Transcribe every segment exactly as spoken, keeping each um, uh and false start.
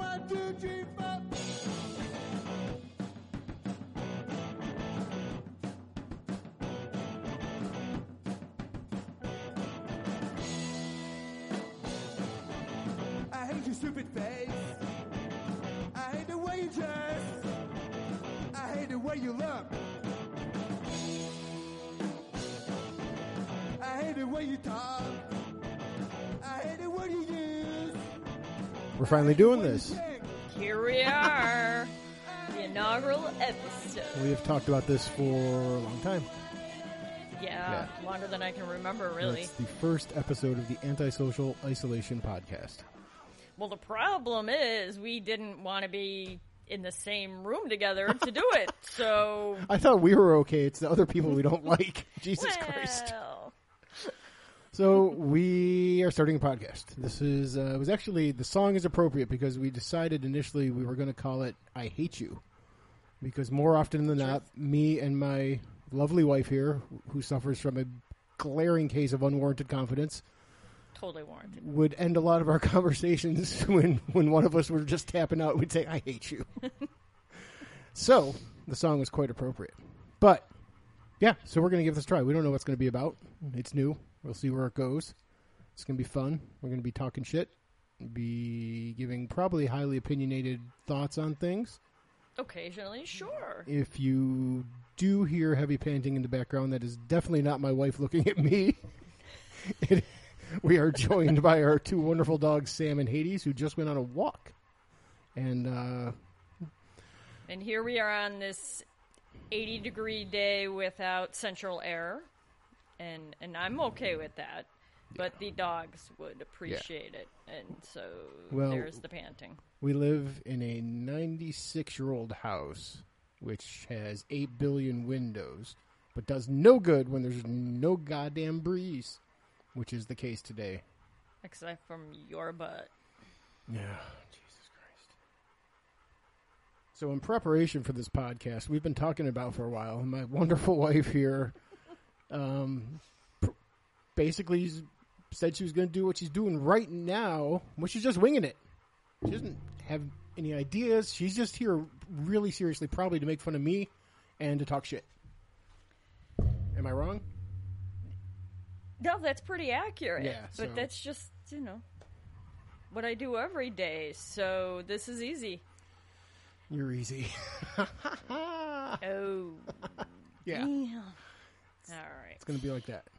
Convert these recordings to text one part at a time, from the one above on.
One, two, three, four. I hate your stupid face. I hate the way you dress. I hate the way you look. I hate the way you talk. I hate the word you use. We're finally doing this. Here we are. The inaugural episode. We have talked about this for a long time. Yeah, Yeah. longer than I can remember, really. It's the first episode of the Antisocial Isolation Podcast. Well, the problem is we didn't want to be in the same room together to do it, so... I thought we were okay. It's the other people we don't like. Jesus well, Christ. So we are starting a podcast. This is uh, it was actually the song is appropriate because we decided initially we were going to call it "I Hate You," because more often than not, me and my lovely wife here, who suffers from a glaring case of unwarranted confidence, Totally warranted. would end a lot of our conversations when when one of us were just tapping out. We'd say, "I hate you." So the song was quite appropriate, but yeah. So we're going to give this a try. We don't know what it's going to be about. It's new. We'll see where it goes. It's going to be fun. We're going to be talking shit, be giving probably highly opinionated thoughts on things. Occasionally, sure. If you do hear heavy panting in the background, that is definitely not my wife looking at me. It, we are joined by our two wonderful dogs, Sam and Hades, who just went on a walk. And, uh... And here we are on this eighty-degree day without central air. And and I'm okay with that, but the dogs would appreciate it, and so Well, there's the panting. we live in a ninety-six-year-old house, which has eight billion windows, but does no good when there's no goddamn breeze, which is the case today. Except from your butt. Yeah, Jesus Christ. So in preparation for this podcast, we've been talking about for a while, my wonderful wife here um, pr- basically s- said she was going to do what she's doing right now, which is just winging it. She doesn't have any ideas. She's just here really seriously, probably to make fun of me and to talk shit. Am I wrong? No, that's pretty accurate. Yeah, But so- that's just, you know, what I do every day, so this is easy. You're easy. Oh. Yeah. Yeah. All right. It's going to be like that.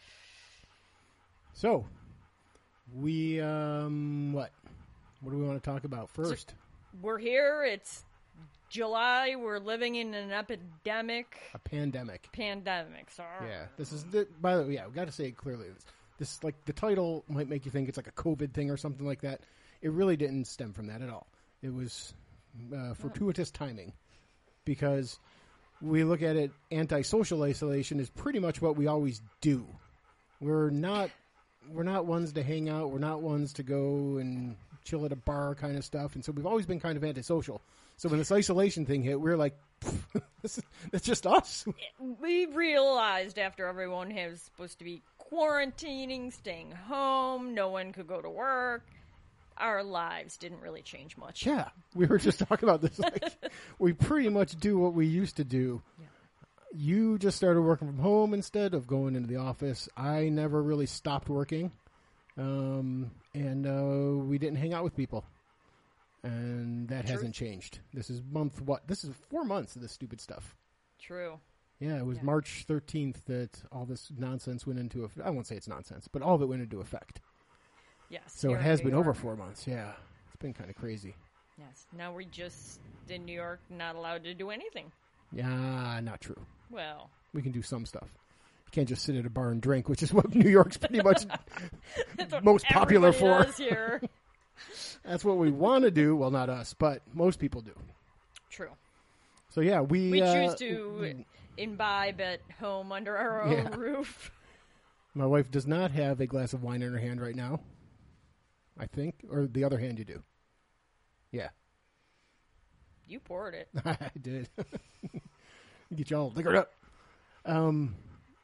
So, we, um, what? What do we want to talk about first? We're here. It's July. We're living in an epidemic. A pandemic. Pandemic, sorry. Yeah. This is, the, by the way, yeah, we got to say it clearly. This, this, like, the title might make you think it's like a COVID thing or something like that. It really didn't stem from that at all. It was uh, fortuitous timing because we look at it, antisocial isolation is pretty much what we always do. We're not we're not ones to hang out. We're not ones to go and chill at a bar kind of stuff. And so we've always been kind of antisocial. So when this isolation thing hit, we we're like, this is, that's just us. We realized after everyone was supposed to be quarantining, staying home, no one could go to work, our lives didn't really change much. Yeah, we were just talking about this. Like, we pretty much do what we used to do. Yeah. You just started working from home instead of going into the office. I never really stopped working, um, and uh, we didn't hang out with people. And that True. hasn't changed. This is month what? This is four months of this stupid stuff. True. Yeah, it was Yeah. March thirteenth that all this nonsense went into effect. I won't say it's nonsense, but all of it went into effect. Yes. So here it in has New been York. over four months. Yeah, it's been kind of crazy. Yes. Now we're just in New York, not allowed to do anything. Yeah, not true. Well, We can do some stuff. You can't just sit at a bar and drink, which is what New York's pretty much that's what most popular everybody for. does here. That's what we want to do. Well, not us, but most people do. True. So yeah, we We uh, choose to imbibe at home under our own Yeah. roof. My wife does not have a glass of wine in her hand right now. I think, or the other hand, you do. Yeah, You poured it. I did. Get y'all liquored up. Um.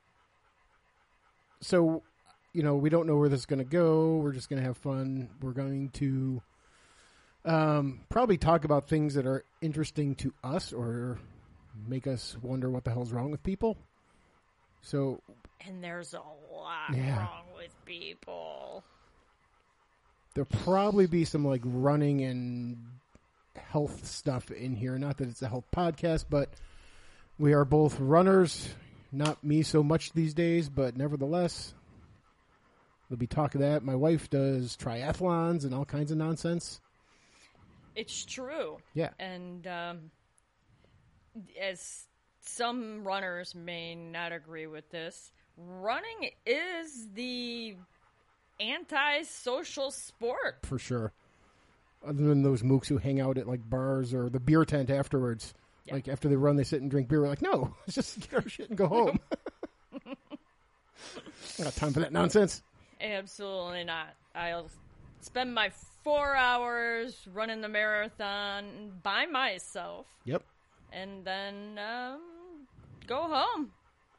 So, you know, we don't know where this is going to go. We're just going to have fun. We're going to Um, probably talk about things that are interesting to us or make us wonder what the hell's wrong with people. So, And there's a lot Yeah. wrong with people. there'll probably be some like running and health stuff in here. Not that it's a health podcast, but we are both runners. Not me so much these days, but nevertheless, we'll be talking that. My wife does triathlons and all kinds of nonsense. It's true. Yeah. And um, as some runners may not agree with this, running is the anti-social sport. For sure. Other than those mooks who hang out at like bars or the beer tent afterwards. Yeah. Like after they run, they sit and drink beer. We're like, no, let's just get our shit and go home. I got time for that nonsense. Absolutely not. I'll spend my four hours running the marathon by myself Yep. and then um, go home.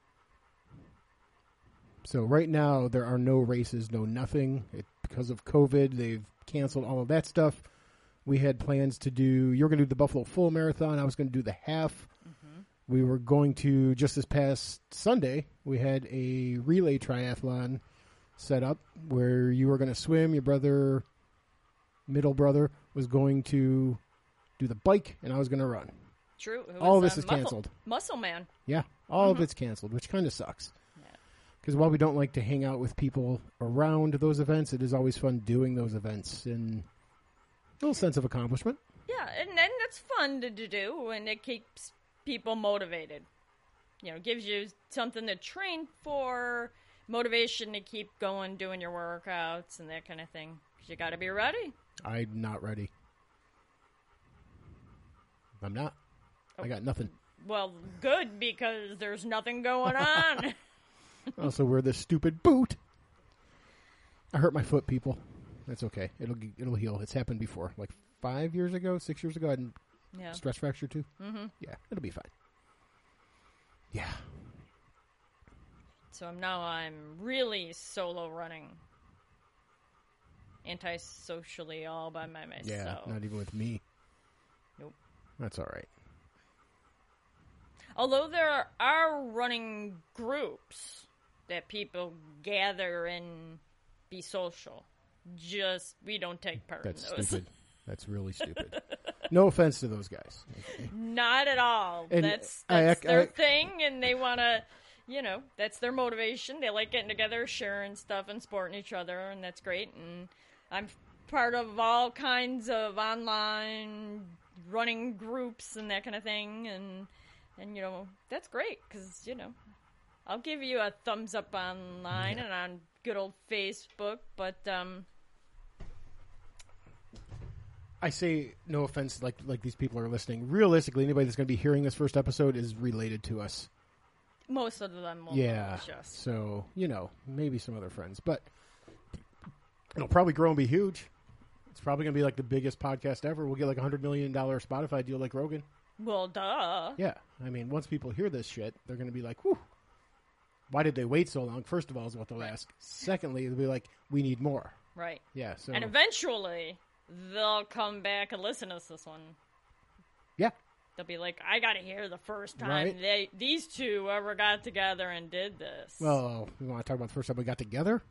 So right now there are no races, no nothing. It, because of COVID, they've canceled all of that stuff. We had plans to do, you were going to do the Buffalo Full Marathon. I was going to do the half. Mm-hmm. We were going to, just this past Sunday, we had a relay triathlon set up where you were going to swim. Your brother, middle brother, was going to do the bike, and I was going to run. True. It All of was, this uh, is Muscle- canceled. Muscle Man. Yeah, all of Mhm. it's canceled, which kind of sucks. Yeah. Because while we don't like to hang out with people around those events, it is always fun doing those events and a little sense of accomplishment. Yeah, and then it's fun to, to do, and it keeps people motivated. You know, gives you something to train for, motivation to keep going, doing your workouts, and that kind of thing. 'Cause you got to be ready. I'm not ready. I'm not. I got nothing. Well, good, because there's nothing going on. I also wear this stupid boot. I hurt my foot, people. That's okay. It'll it'll heal. It's happened before. Like five years ago, six years ago, I had a Yeah. stress fracture too. Mm-hmm. Yeah, it'll be fine. Yeah. So now I'm really solo running. Anti-socially all by my myself. Yeah, not even with me. Nope. That's all right. Although there are running groups that people gather and be social. Just, we don't take part That's in those. stupid. That's really stupid. No offense to those guys. Not at all. And that's I- that's I- their I- thing, and they want to, you know, that's their motivation. They like getting together, sharing stuff, and supporting each other, and that's great. And I'm part of all kinds of online running groups and that kind of thing, and and you know that's great because you know I'll give you a thumbs up online Yeah. and on good old Facebook, but um. I say no offense, like like these people are listening. Realistically, anybody that's going to be hearing this first episode is related to us. Most of them will Yeah. know us. So, you know, maybe some other friends. But it'll probably grow and be huge. It's probably going to be like the biggest podcast ever. We'll get like a one hundred million dollars Spotify deal like Rogan. Well, duh. Yeah. I mean, once people hear this shit, they're going to be like, whew, why did they wait so long? First of all, is what they'll ask. Secondly, they'll be like, we need more. Right. Yeah. So, And eventually, they'll come back and listen to this one. yeah. They'll be like, I got to hear the first time Right. they these two ever got together and did this. Well, we want to talk about the first time we got together?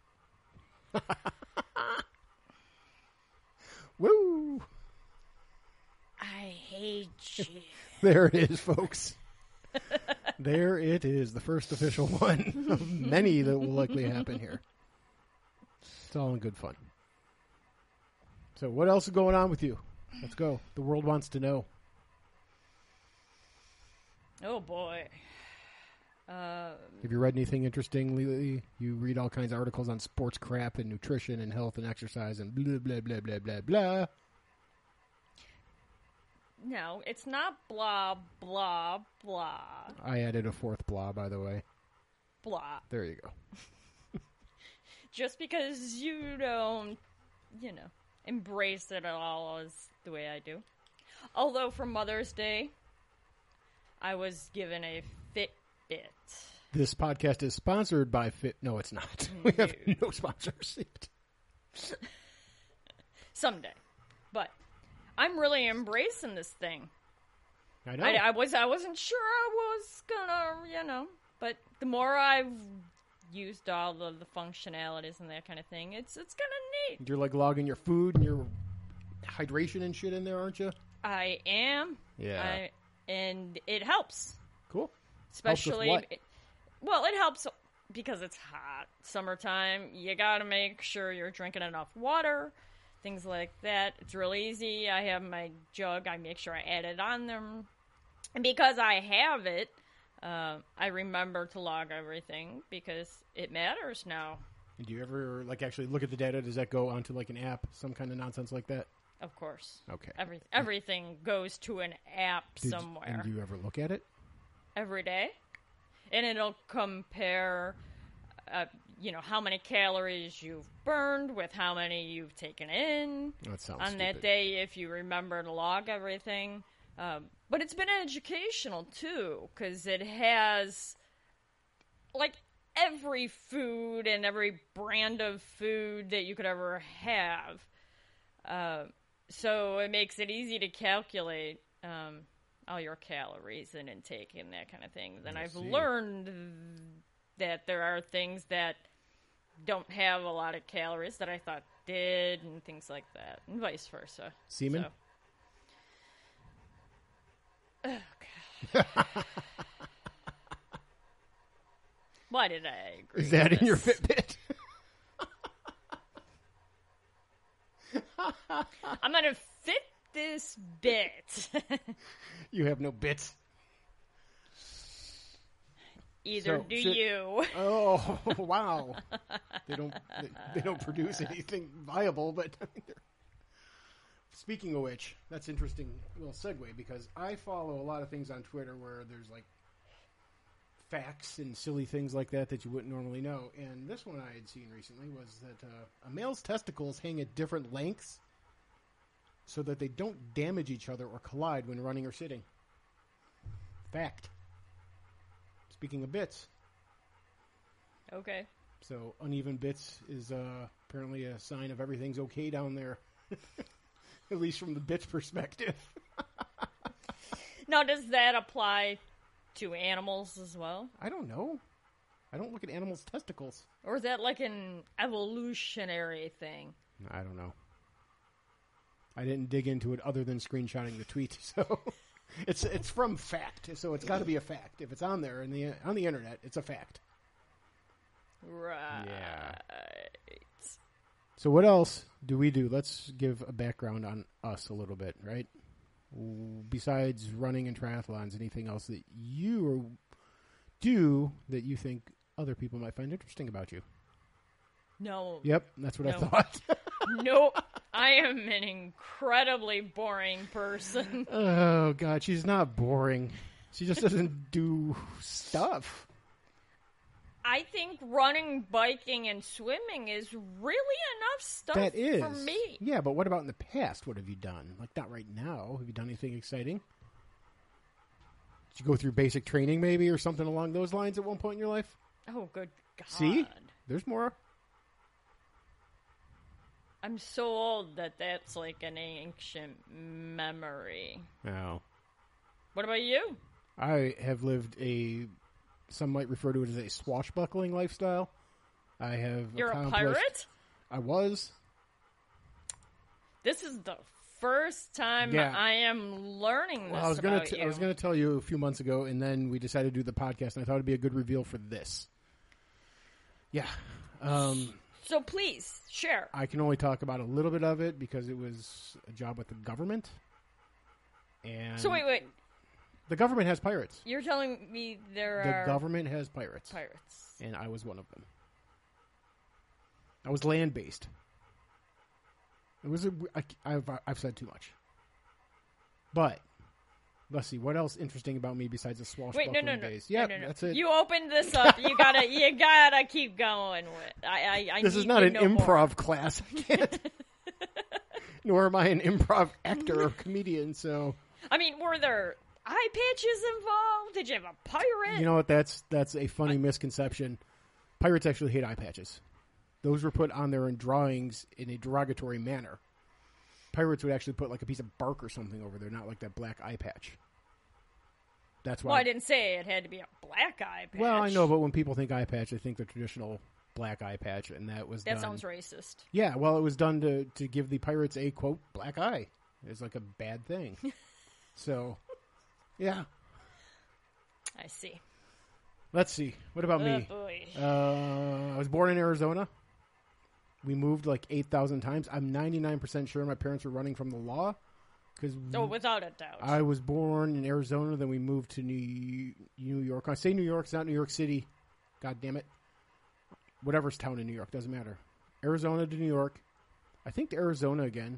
Woo! I hate you. There it is, folks. There it is, the first official one of many that will likely happen here. It's all in good fun. So what else is going on with you? Let's go. The world wants to know. Oh, boy. Uh, Have you read anything interesting lately? You read all kinds of articles on sports crap and nutrition and health and exercise and blah, blah, blah, blah, blah, blah. no, it's not blah, blah, blah, I added a fourth blah, by the way. blah. There you go. Just because you don't, you know, embrace it at all as the way I do. Although for Mother's Day, I was given a Fitbit. This podcast is sponsored by Fit. No, it's not. We have no sponsors. Someday. But I'm really embracing this thing. I know. I, I was I wasn't sure I was gonna, you know, but the more I've used all of the functionalities and that kind of thing, it's it's kind of neat. You're like logging your food and your hydration and shit in there, aren't you? I am. Yeah. I, and it helps. Cool. Especially, Helps with what? it- well, it helps because it's hot. Summertime, you gotta make sure you're drinking enough water, things like that. It's real easy. I have my jug. I make sure I add it on them. And because I have it, uh, I remember to log everything because it matters now. And do you ever like actually look at the data? Does that go onto like an app, some kind of nonsense like that? Of course. Okay. Every, everything goes to an app Did- somewhere. And do you ever look at it? Every day, and it'll compare, uh, you know, how many calories you've burned with how many you've taken in That sounds on stupid. that day if you remember to log everything. Um, but it's been educational too, because it has like every food and every brand of food that you could ever have. Uh, so it makes it easy to calculate. Um, all your calories and intake and that kind of thing. Then I I've see. learned that there are things that don't have a lot of calories that I thought did and things like that, and vice versa. Semen? So. Oh, God. Why did I agree Is that with in your this? Fitbit? I'm going to fit this bit. You have no bits. Either So, do should- you. Oh wow! They don't. They, they don't produce anything viable. But speaking of which, that's interesting little segue because I follow a lot of things on Twitter where there's like facts and silly things like that that you wouldn't normally know. And this one I had seen recently was that uh, a male's testicles hang at different lengths so that they don't damage each other or collide when running or sitting. Fact. Speaking of bits. Okay. So uneven bits is uh, apparently a sign of everything's okay down there. At least from the bits perspective. Now, does that apply to animals as well? I don't know. I don't look at animals' testicles. Or is that like an evolutionary thing? I don't know. I didn't dig into it other than screenshotting the tweet, so it's it's from fact, so it's got to be a fact. If it's on there in the on the internet, it's a fact. Right. Yeah. So what else do we do? Let's give a background on us a little bit, right? Besides running and triathlons, anything else that you do that you think other people might find interesting about you? No. Yep, that's what I No. thought. Nope. I am an incredibly boring person. Oh, God, she's not boring. She just doesn't do stuff. I think running, biking, and swimming is really enough stuff That is. for me. Yeah, but what about in the past? What have you done? Like, not right now. Have you done anything exciting? Did you go through basic training maybe or something along those lines at one point in your life? Oh, good God. See? There's more. I'm so old that that's like an ancient memory. No. What about you? I have lived a, some might refer to it as a swashbuckling lifestyle. I have You're a accomplished- pirate? I was. This is the first time Yeah. I am learning this Well, I was gonna about t- you. I was going to tell you a few months ago, and then we decided to do the podcast, and I thought it'd be a good reveal for this. Yeah. Um, So please, share. I can only talk about a little bit of it because it was a job with the government. And So wait, wait. the government has pirates. You're telling me there The are government has pirates, pirates. and I was one of them. I was land based. It was a, I, I've I've said too much, but let's see what else interesting about me besides the Wait, swashbuckling no, no, no. days. Yeah, no, no, no. that's it. You opened this up. You gotta, you gotta keep going with. I, I, I This need is not to an know improv more. class. I can't. Nor am I an improv actor or comedian. So I mean, were there eye patches involved? Did you have a pirate? you know what? That's that's a funny misconception. Pirates actually hate eye patches. Those were put on there in drawings in a derogatory manner. pirates would actually put like a piece of bark or something over there, not like that black eye patch. That's why. Well, I didn't say it had to be a black eye patch. Well, I know, but when people think eye patch, they think the traditional black eye patch, and that was That done. sounds racist. Yeah, well, it was done to to give the pirates a quote black eye. It's like a bad thing. So, yeah. I see. Let's see. What about Oh, me? boy. Uh, I was born in Arizona. We moved like eight thousand times. I'm ninety-nine percent sure my parents were running from the law. Cause Oh, without a doubt. I was born in Arizona, then we moved to New, New York. I say New York, it's not New York City. God damn it. Whatever's town in New York, doesn't matter. Arizona to New York. I think to Arizona again.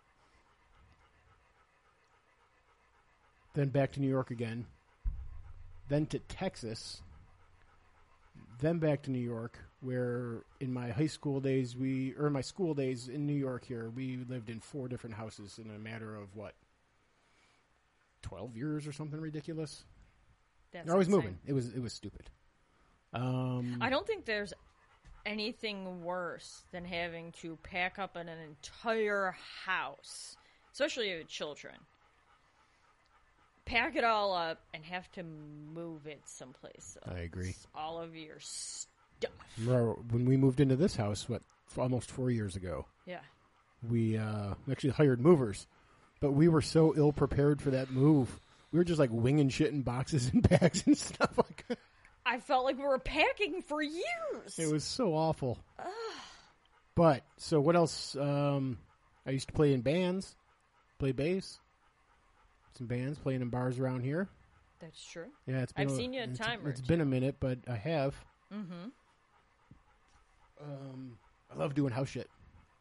Then back to New York again. Then to Texas. Then back to New York, where in my high school days, we, or my school days in New York here, we lived in four different houses in a matter of what? twelve years or something ridiculous? That's They're always insane. moving. It was, it was stupid. Um, I don't think there's anything worse than having to pack up an entire house, especially with children. Pack it all up and have to move it someplace else. I agree. All of your stuff. Remember when we moved into this house, what, f- almost four years ago, Yeah. we uh, actually hired movers, but we were so ill prepared for that move. We were just like winging shit in boxes and bags and stuff like that. I felt like we were packing for years. It was so awful. But, so what else? Um, I used to play in bands, play bass. Some bands, playing in bars around here. That's true. Yeah, it's been I've a, seen you at it's, Time It's Merge. been a minute, but I have. Mm-hmm. Um, I love doing house shit.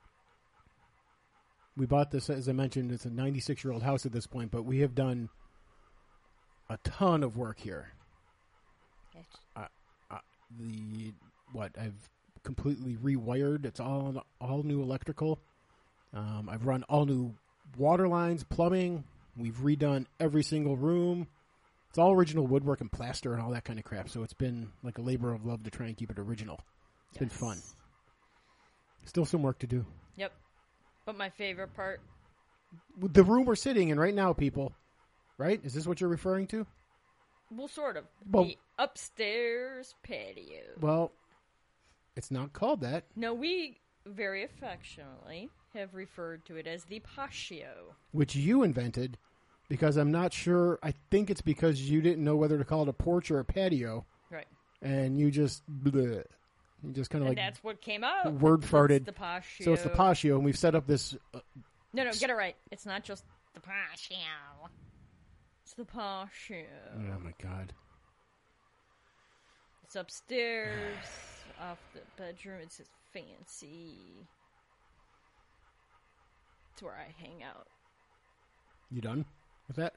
We bought this, as I mentioned, it's a ninety-six-year-old house at this point, but we have done a ton of work here. Uh, uh, the what I've completely rewired. It's all all new electrical. Um, I've run all new water lines, plumbing. We've redone every single room. It's all original woodwork and plaster and all that kind of crap. So it's been like a labor of love to try and keep it original. It's been Yes. fun. Still some work to do. Yep. But my favorite part, The room we're sitting in right now, people. Right? Is this what you're referring to? well, sort of, Well- the upstairs patio. Well, it's not called that. No, we very affectionately have referred to it as the patio. Which you invented, because I'm not sure. I think it's because you didn't know whether to call it a porch or a patio, Right. and you just bleh, you just kind of And like that's what came out. word It's farted. the patio. So it's the patio, and we've set up this. Uh, No, no, get it right. It's not just the patio. It's the patio. oh my god! It's upstairs, off the bedroom. It's just fancy. It's where I hang out. You done with that?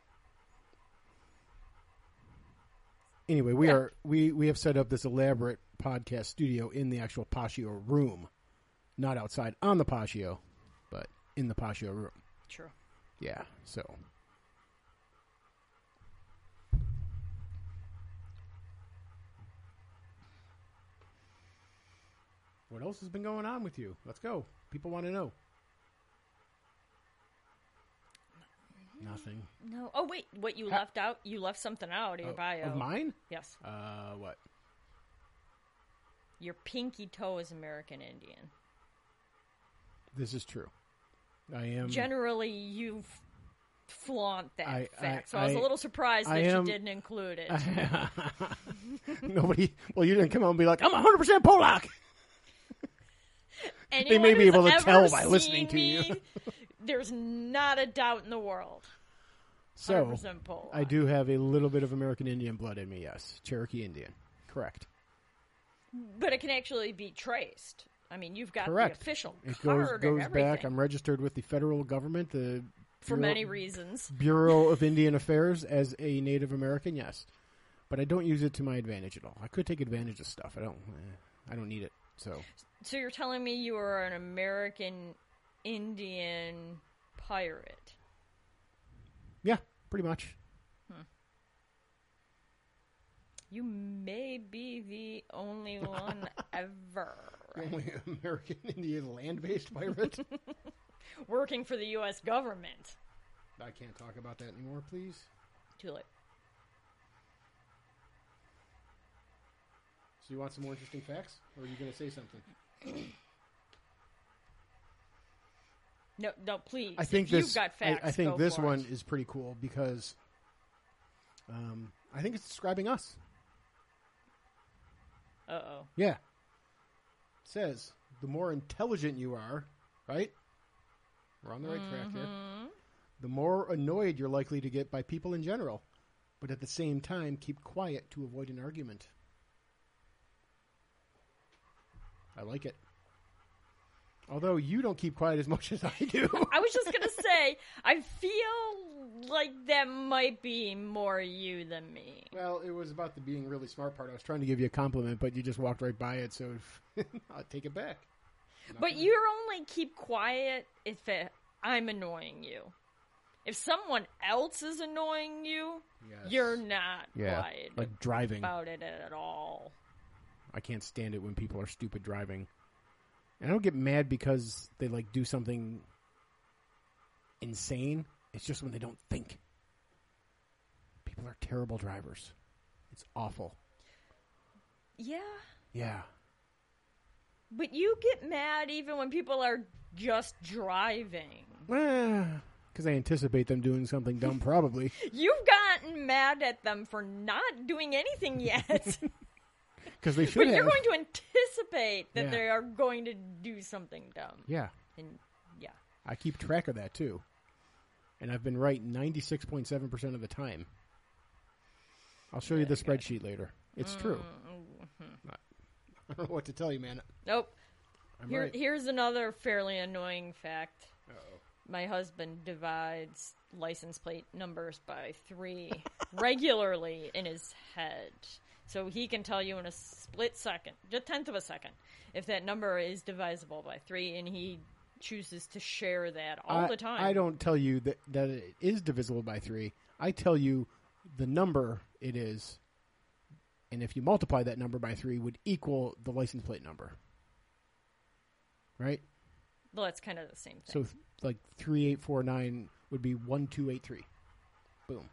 Anyway, we Yeah. are we we have set up this elaborate podcast studio in the actual patio room, not outside on the patio, but in the patio room. True. Yeah, so. What else has been going on with you? Let's go. People want to know. Nothing. No. Oh, wait. What you Ha- left out? You left something out of your Uh, bio. Of mine? Yes. Uh, what? Your pinky toe is American Indian. This is true. I am. Generally, you f- flaunt that I- fact. I- so I was a I- little surprised I that am- you didn't include it. Nobody. Well, you didn't come out and be like, I'm one hundred percent Polak. Anyone may be who's able to ever tell by seen listening to you. me, there's not a doubt in the world. So, one hundred percent Polak. I do have a little bit of American Indian blood in me, yes. Cherokee Indian. Correct. But it can actually be traced. I mean, you've got Correct. the official It goes card goes and everything. back. I'm registered with the federal government, the for Bureau, many reasons. Bureau of Indian Affairs, as a Native American, yes. But I don't use it to my advantage at all. I could take advantage of stuff. I don't. Eh, I don't need it. So So you're telling me you are an American Indian pirate? yeah, pretty much. You may be the only one ever. The only American Indian land-based pirate. Working for the U S government. I can't talk about that anymore, please. Too late. So you want some more interesting facts? Or are you going to say something? No, no, please. I think if this. You've got facts. I, I think go this for one it. is pretty cool because um, I think it's describing us. Uh oh. Yeah. It says the more intelligent you are, right? We're on the right track here. The more annoyed you're likely to get by people in general, but at the same time, keep quiet to avoid an argument. I like it. Although you don't keep quiet as much as I do. I was just gonna say, I feel like that might be more you than me. Well, it was about the being really smart part. I was trying to give you a compliment, but you just walked right by it, so I'll take it back. But you only keep quiet if it, I'm annoying you. If someone else is annoying you, Yes. you're not Yeah, quiet like driving. about it at all. I can't stand it when people are stupid driving. And I don't get mad because they like do something insane. It's just when they don't think. People are terrible drivers. It's awful. Yeah. Yeah. But you get mad even when people are just driving. Because I anticipate them doing something dumb, probably. You've gotten mad at them for not doing anything yet. Because they should But have. you're going to anticipate that Yeah. they are going to do something dumb. Yeah. And yeah. I keep track of that, too. And I've been right ninety-six point seven percent of the time. I'll show you the spreadsheet later. It's true. Mm-hmm. I don't know what to tell you, man. Nope. I'm Here, right. Here's another fairly annoying fact. Uh-oh. My husband divides license plate numbers by three regularly in his head. So he can tell you in a split second, just tenth of a second, if that number is divisible by three, and he chooses to share that all I, the time. I don't tell you that, that it is divisible by three. I tell you the number it is, and if you multiply that number by three, would equal the license plate number. Right? Well, that's kind of the same thing. So, th- like, three eight four nine would be one two eight three. Boom.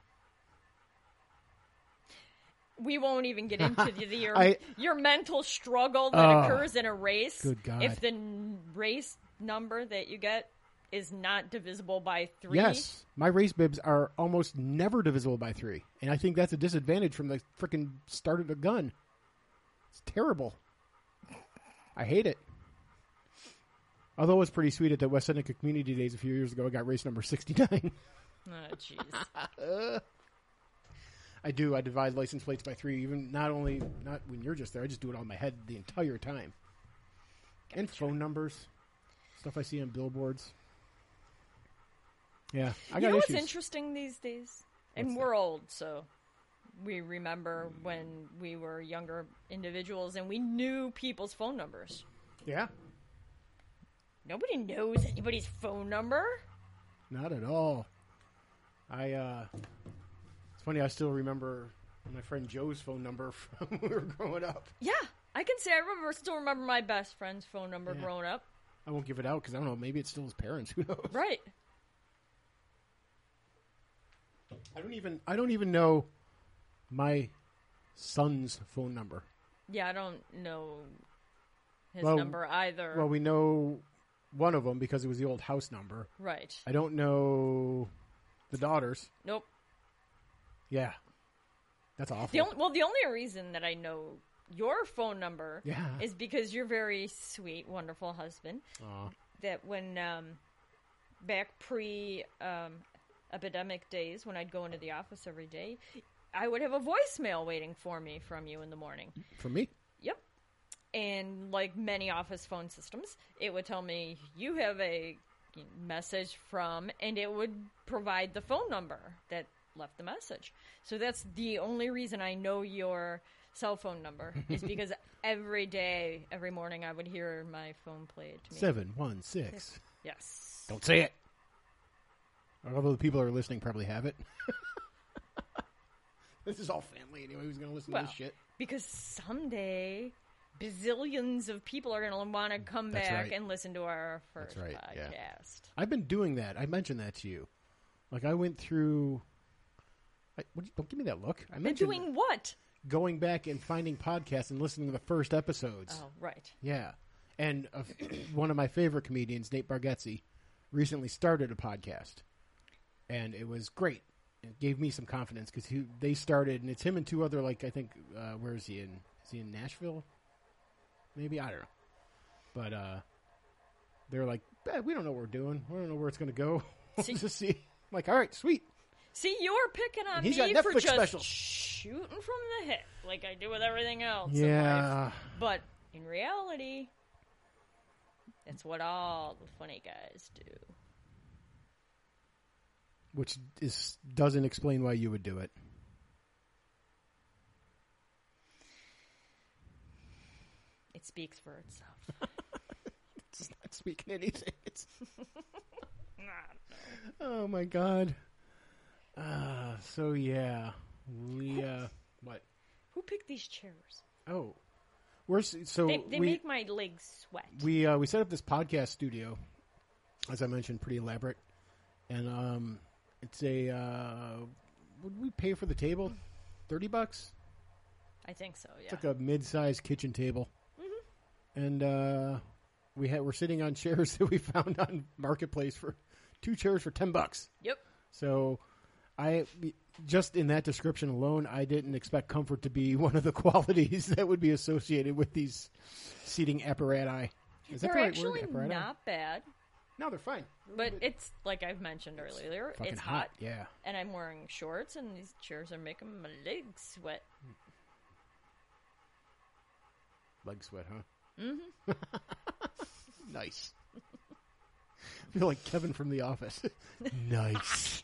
We won't even get into the, the, your, I- your mental struggle that Oh, occurs in a race. good God. If the n- race number that you get is not divisible by three. Yes. My race bibs are almost never divisible by three. And I think that's a disadvantage from the frickin' start of the gun. It's terrible. I hate it. Although it was pretty sweet at the West Seneca Community Days a few years ago, I got race number sixty-nine. Oh, jeez. I do. I divide license plates by three, even not only not when you're just there. I just do it on my head the entire time. And phone numbers, stuff I see on billboards. Yeah, I got You know issues. what's interesting these days? And What's we're old, so we remember when we were younger individuals and we knew people's phone numbers. Yeah, Nobody knows anybody's phone number. not at all. I. uh It's funny. I still remember my friend Joe's phone number from when we were growing up. Yeah, I can say I remember, still remember my best friend's phone number Yeah. growing up. I won't give it out because I don't know. Maybe it's still his parents. Who knows? Right. I don't even. I don't even know my son's phone number. Yeah, I don't know his Well- number either. Well, we know one of them because it was the old house number. right. I don't know the daughters. Nope. Yeah, that's awful. The only, well, the only reason that I know your phone number Yeah. is because your very sweet, wonderful husband. Aw. That when um, back pre um, epidemic days, when I'd go into the office every day, I would have a voicemail waiting for me from you in the morning. For me, Yep. And like many office phone systems, it would tell me you have a message from, and it would provide the phone number that left the message. So that's the only reason I know your cell phone number is because every day, every morning, I would hear my phone played to me. seven one six. Yes. Don't say it. Although the people who are listening probably have it. This is all family anyway. Who's going to listen Well, to this shit? because someday bazillions of people are going to want to come That's back right. and listen to our first That's right, yeah. podcast. I've been doing that. I mentioned that to you. Like, I went through... I, what, don't give me that look. I Been mentioned doing what? going back and finding podcasts and listening to the first episodes. Oh, right. Yeah. And uh, one of my favorite comedians, Nate Bargatze, recently started a podcast. And it was great. It gave me some confidence because they started, and it's him and two other, like, I think, uh, where is he in? Is he in Nashville? Maybe? I don't know. But uh, they're like, eh, we don't know what we're doing. We don't know where it's going to go. We'll See- just see. I'm like, all right, sweet. See, you're picking on And he's me got for Netflix just specials. shooting from the hip, like I do with everything else in life. Yeah. But in reality, that's what all the funny guys do. Which is doesn't explain why you would do it. It speaks for itself. It's not speaking anything. It's oh my god. Uh, so yeah, we uh, what? Who picked these chairs? Oh, we're s- so They, they we make my legs sweat. we uh, we set up this podcast studio, as I mentioned, pretty elaborate, and um, it's a uh, what did we pay for the table? Thirty bucks. I think so, yeah. It's like a mid-sized kitchen table, and uh, we had we're sitting on chairs that we found on Marketplace for two chairs for ten bucks. Yep. So, I just in that description alone, I didn't expect comfort to be one of the qualities that would be associated with these seating apparatus. Is that They're the right actually word? Apparatus? not bad, No, they're fine. but it's like I've mentioned earlier. Fucking It's hot. hot, Yeah. and I'm wearing shorts, and these chairs are making my legs sweat. Leg sweat, huh? Mm-hmm. Nice. I feel like Kevin from The Office. Nice.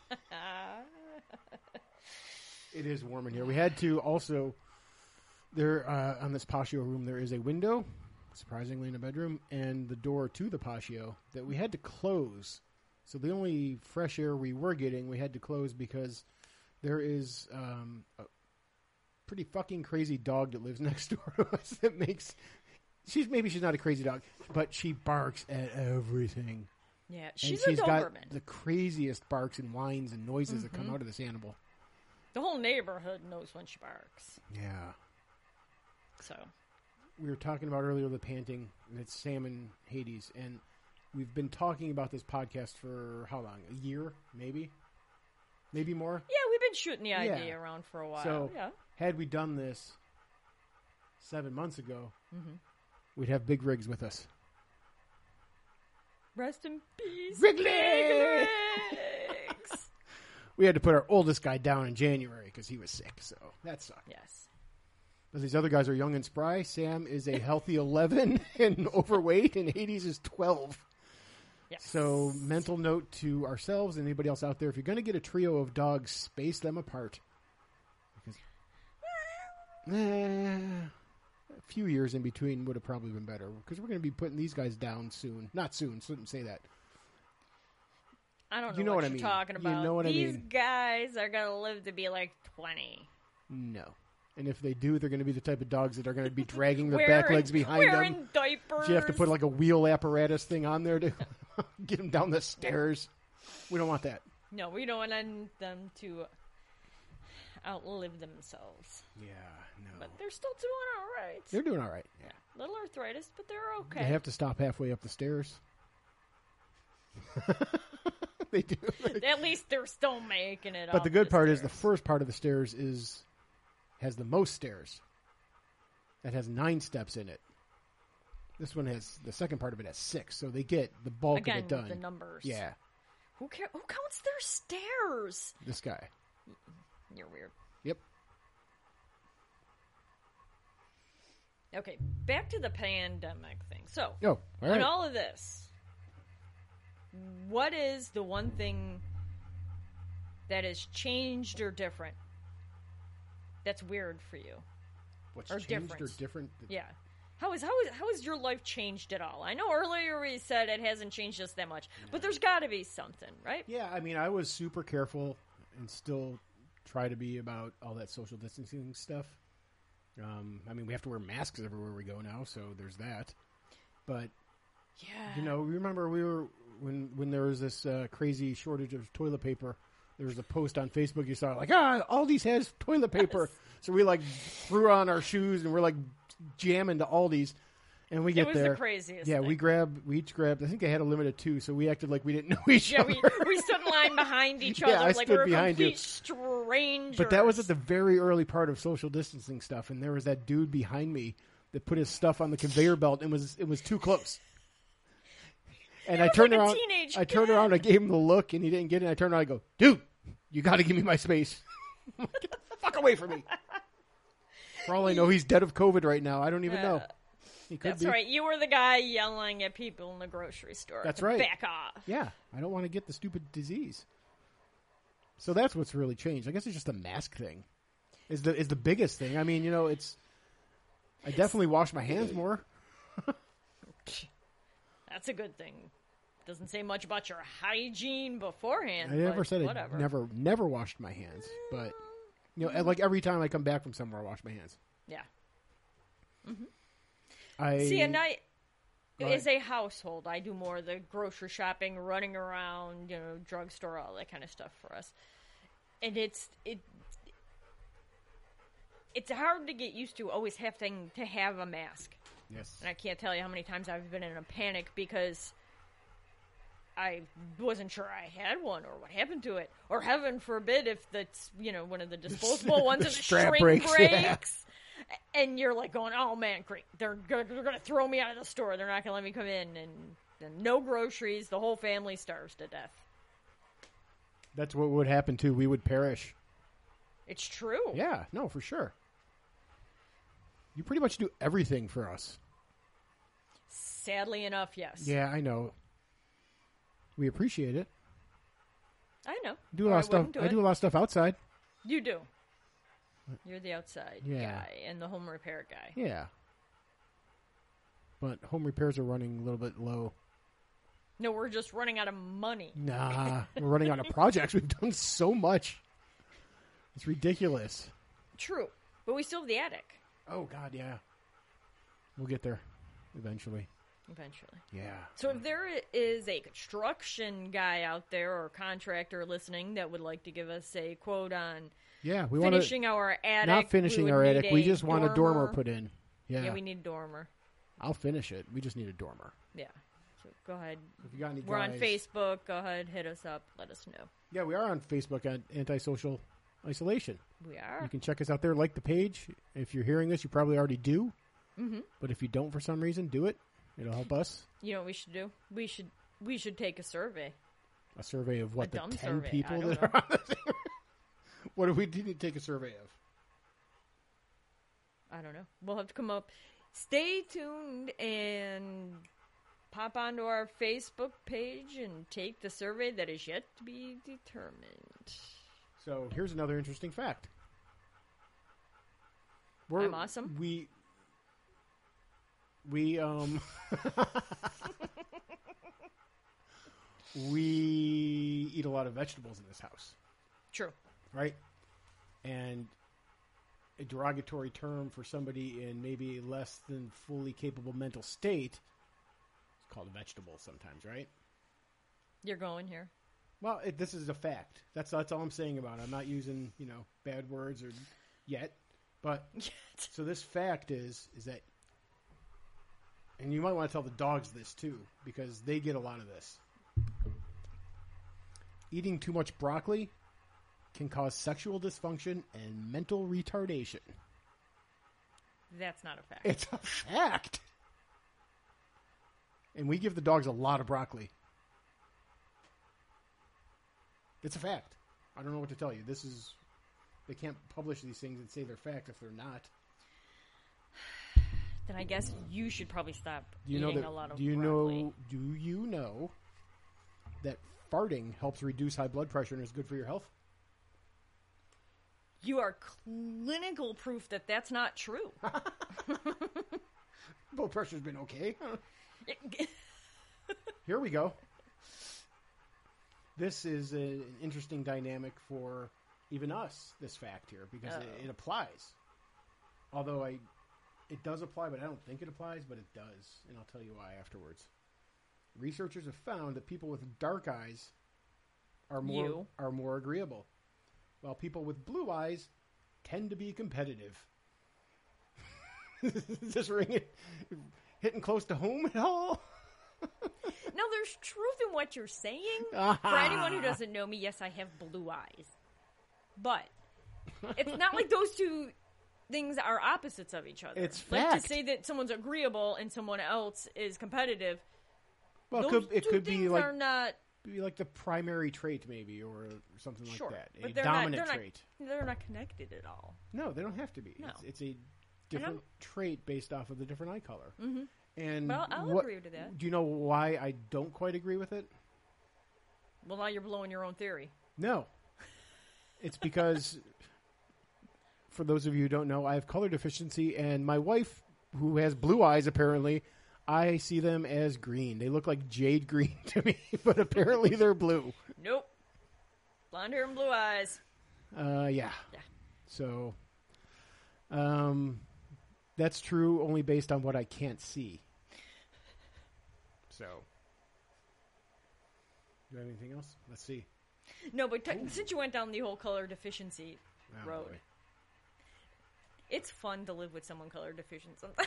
It is warm in here. We had to also there uh, on this patio room. There is a window, surprisingly, in a bedroom, and the door to the patio that we had to close. So the only fresh air we were getting, we had to close because there is um, a pretty fucking crazy dog that lives next door to us that makes. She's maybe she's not a crazy dog, but she barks at everything. Yeah, And she's, she's a got Doberman. the craziest barks and whines and noises that come out of this animal. The whole neighborhood knows when she barks. Yeah. So, We were talking about earlier the panting. It's Sam and Hades, and we've been talking about this podcast for how long? A year, maybe, maybe more. yeah, we've been shooting the idea Yeah. around for a while. So, yeah. had we done this seven months ago, we'd have Big Rigs with us. Rest in peace, Wrigley! Big Rigs! We had to put our oldest guy down in January because he was sick, so that sucked. Yes. But these other guys are young and spry. Sam is a healthy eleven and overweight, and Hades is twelve. Yes. So, mental note to ourselves and anybody else out there: if you're going to get a trio of dogs, space them apart. Because eh, a few years in between would have probably been better. Because we're going to be putting these guys down soon. Not soon. Shouldn't say that. I don't know, you know what, what I you're mean. talking You about. know what I These mean. guys are going to live to be like twenty. No. And if they do, they're going to be the type of dogs that are going to be dragging their Wearing, back legs behind wearing them. diapers. So you have to put like a wheel apparatus thing on there to get them down the stairs. We don't want that. No, we don't want them to outlive themselves. Yeah, no. But they're still doing all right. They're doing all right. Yeah. Little arthritis, but they're okay. They have to stop halfway up the stairs. They do. At least they're still making it. But up the good part is the stairs. first part of the stairs is has the most stairs. That has nine steps in it. This one has the second part of it has six, so they get the bulk Again, of it done. with the numbers. Yeah, Who care? Who counts their stairs? this guy. You're weird. Yep. Okay, back to the pandemic thing. So, Oh, all right. in all of this, what is the one thing that has changed or different that's weird for you? What's or changed different. or different? Yeah. How is how is how has your life changed at all? I know earlier we said it hasn't changed us that much, but there's got to be something, right? Yeah, I mean, I was super careful and still try to be about all that social distancing stuff. Um, I mean, we have to wear masks everywhere we go now, so there's that. But Yeah. you know, remember we were when when there was this uh, crazy shortage of toilet paper. There was a post on Facebook you saw like, ah, Aldi's has toilet paper. Yes. So we like threw on our shoes and we're like jamming to Aldi's, and we It get was there. the craziest Yeah, thing. we grabbed, we each grabbed. I think they had a limit of two, so we acted like we didn't know each Yeah, other. we, we stood in line behind each Yeah, other I like stood we were behind you. complete strangers. But that was at the very early part of social distancing stuff, and there was that dude behind me that put his stuff on the conveyor belt and was it was too close. And He I was turned like a around. teenage I turned kid. around. I gave him the look, and he didn't get it. I turned around. I go, dude, you got to give me my space. Get the fuck away from me. For all I know, he's dead of COVID right now. I don't even know. He could That's be. right. You were the guy yelling at people in the grocery store. That's to right. Back off. Yeah, I don't want to get the stupid disease. So that's what's really changed. I guess it's just the mask thing. Is the is the biggest thing. I mean, you know, it's. I definitely wash my hands more. That's a good thing. Doesn't say much about your hygiene beforehand. I never but said whatever. I never never washed my hands, but you know, like every time I come back from somewhere, I wash my hands. Yeah. I See, and I, Go as a household, I do more of the grocery shopping, running around, you know, drugstore, all that kind of stuff for us. And it's it. It's hard to get used to always having to have a mask. yes, And I can't tell you how many times I've been in a panic because I wasn't sure I had one or what happened to it. Or heaven forbid if that's, you know, one of the disposable ones the and the strap string breaks, breaks. yeah. And you're like going, oh man, great. They're going they're to throw me out of the store. They're not going to let me come in. And, and no groceries. The whole family starves to death. that's what would happen too. We would perish. It's true. Yeah, no, for sure. You pretty much do everything for us. Sadly enough, yes. Yeah, I know. We appreciate it. I know. Do a Or lot I of stuff. wouldn't do I it. do a lot of stuff outside. You do. You're the outside Yeah. guy and the home repair guy. Yeah. But home repairs are running a little bit low. No, we're just running out of money. Nah, we're running out of projects. We've done so much. It's ridiculous. True. But we still have the attic. Oh, God, yeah. We'll get there eventually. Eventually. Yeah. So if there is a construction guy out there or contractor listening that would like to give us a quote on Yeah, we want to... finishing our attic. Not finishing we our would attic. need We a just want a dormer put in. Yeah. Yeah, we need a dormer. I'll finish it. We just need a dormer. Yeah. So go ahead. If you got any We're on guys- Facebook. Go ahead, hit us up. Let us know. Yeah, we are on Facebook at Antisocial Isolation. We are. You can check us out there. Like the page. If you're hearing this, you probably already do. Mm-hmm. But if you don't for some reason, do it. It'll help us. You know what we should do? We should we should take a survey. A survey of what, A the dumb ten survey. people I don't that know. are on this? What do we need to take a survey of? I don't know. We'll have to come up. Stay tuned and pop onto our Facebook page and take the survey that is yet to be determined. So here's another interesting fact. We're, I'm awesome. We we um we eat a lot of vegetables in this house, True. right? And a derogatory term for somebody in maybe less than fully capable mental state is called a vegetable sometimes, right? You're going here. Well, it, this is a fact. That's that's all I'm saying about it. I'm not using, you know, bad words or yet. But so this fact is is that, and you might want to tell the dogs this too because they get a lot of this. Eating too much broccoli can cause sexual dysfunction and mental retardation. That's not a fact. It's a fact. And we give the dogs a lot of broccoli. It's a fact. I don't know what to tell you. This is... They can't publish these things and say they're fact if they're not. Then I guess you should probably stop Do you eating know that? a lot of Do you broccoli. know? Do you know that farting helps reduce high blood pressure and is good for your health? You are clinical proof that that's not true. Blood pressure's been okay. Here we go. This is a, an interesting dynamic for even us. This fact here because Oh. it, it applies. Although I, it does apply, but I don't think it applies, but it does, and I'll tell you why afterwards. Researchers have found that people with dark eyes are more You. are more agreeable, while people with blue eyes tend to be competitive. Is this ringing, hitting close to home at all? No, there's truth in what you're saying. Ah. For anyone who doesn't know me, yes, I have blue eyes. But it's not like those two things are opposites of each other. It's like fact. to say that someone's agreeable and someone else is competitive. Well, it those could, it two could things be like are not be like the primary trait, maybe, or something like sure, that. but A they're dominant not, they're trait. Not, they're not connected at all. No, they don't have to be. No. It's, it's a different trait based off of the different eye color. Mm-hmm. And Well, I'll what, agree with that. Do you know why I don't quite agree with it? Well, now you're blowing your own theory. No. It's because, for those of you who don't know, I have color deficiency, and my wife, who has blue eyes, apparently, I see them as green. They look like jade green to me, but apparently they're blue. Nope. Blonde hair and blue eyes. Uh, yeah. Yeah. So, um, that's true only based on what I can't see. So, do you have anything else? Let's see. No, but t- since you went down the whole color deficiency Oh, road, boy. it's fun to live with someone color deficient sometimes.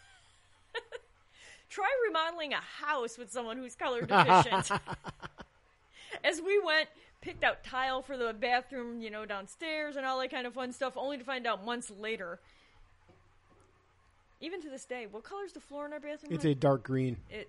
Try remodeling a house with someone who's color deficient. As we went, picked out tile for the bathroom, you know, downstairs and all that kind of fun stuff, only to find out months later. Even to this day, what color's the floor in our bathroom? It's room? a dark green. It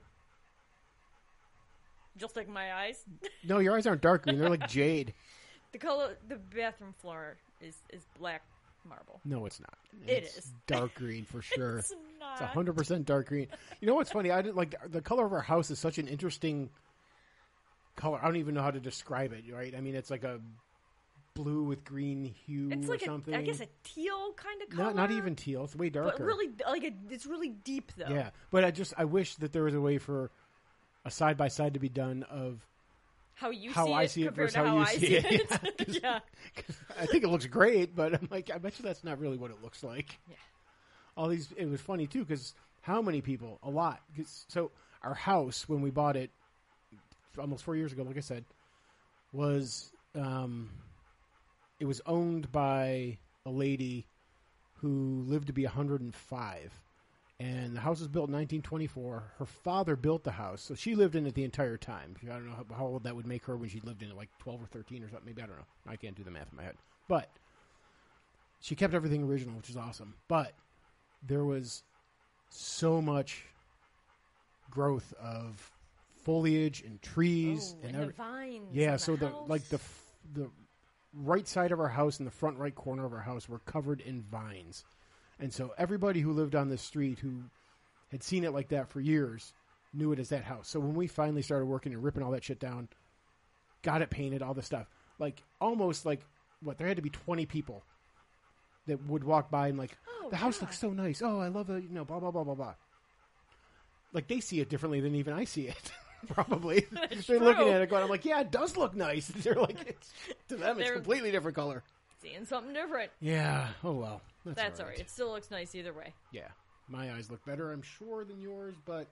just like my eyes. No, your eyes aren't dark green. They're like jade. The color, the bathroom floor is is black marble. No, it's not. It It's is. dark green for sure. It's not. It's a hundred percent dark green. You know what's funny? I didn't like the color of our house is such an interesting color. I don't even know how to describe it. Right? I mean, it's like a blue with green hue It's or like something. a, I guess a teal kind of color. not not even teal. It's way darker. but really like a, it's really deep though. Yeah, but I just I wish that there was a way for a side by side to be done of How you how see I it see it compared versus to how how you I see see it. it. Yeah, 'cause- Yeah. 'cause I think it looks great, but I'm like, I bet you that's not really what it looks like. Yeah. All these, it was funny too, because how many people? A lot. 'Cause- so our house, when we bought it almost four years ago, like I said, was um, it was owned by a lady who lived to be one hundred five. And the house was built in nineteen twenty-four. Her father built the house, so she lived in it the entire time. I don't know how, how old that would make her when she lived in it, like twelve or thirteen or something. Maybe, I don't know. I can't do the math in my head. But she kept everything original, which is awesome. But there was so much growth of foliage and trees Oh, and and the every- vines. yeah, on so the house. like the f- the right side of our house and the front right corner of our house were covered in vines. And so everybody who lived on this street who had seen it like that for years knew it as that house. So when we finally started working and ripping all that shit down, got it painted, all this stuff, like almost like what there had to be twenty people that would walk by and like, Oh, the house God. looks so nice. Oh, I love it. You know, blah blah blah blah blah. Like they see it differently than even I see it. Probably That's they're looking true. at it going, I'm like, yeah, it does look nice. They're like, it's, to them, it's They're- completely different color. Seeing something different. Yeah. Oh well. That's, That's all all right. right. It still looks nice either way. Yeah. My eyes look better, I'm sure, than yours, but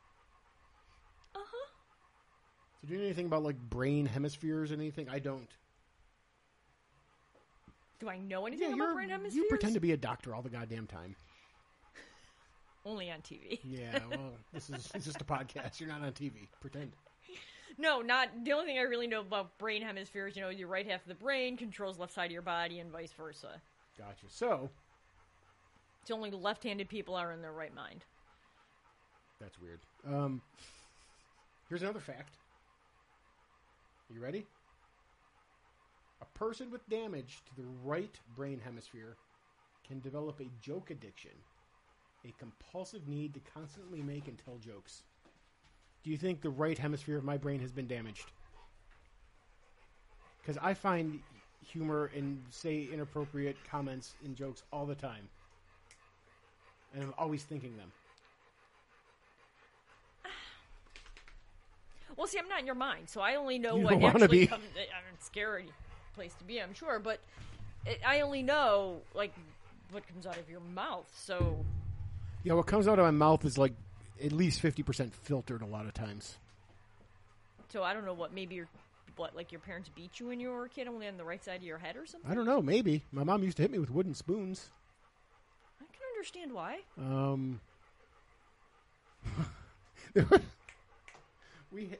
Uh huh. do you know anything about like brain hemispheres or anything? I don't. Do I know anything Yeah, about you're, brain hemispheres? you pretend to be a doctor all the goddamn time. Only on T V. Yeah, well, this is it's just a podcast. You're not on T V. Pretend. No, not the only thing I really know about brain hemispheres. You know, your right half of the brain controls left side of your body, and vice versa. Gotcha. So, It's only left-handed people are in their right mind. that's weird. Um, here's another fact. You ready? A person with damage to the right brain hemisphere can develop a joke addiction, a compulsive need to constantly make and tell jokes. Do you think the right hemisphere of my brain has been damaged? Because I find humor and say inappropriate comments and jokes all the time. And I'm always thinking them. Well, see, I'm not in your mind, so I only know You what don't wanna actually be. comes. I'm scary place to be, I'm sure, but it, I only know like what comes out of your mouth. So Yeah, what comes out of my mouth is like at least fifty percent filtered a lot of times. so I don't know what maybe your what like your parents beat you when you were a kid, only on the right side of your head or something. I don't know, maybe. My mom used to hit me with wooden spoons. I can understand why. Um, we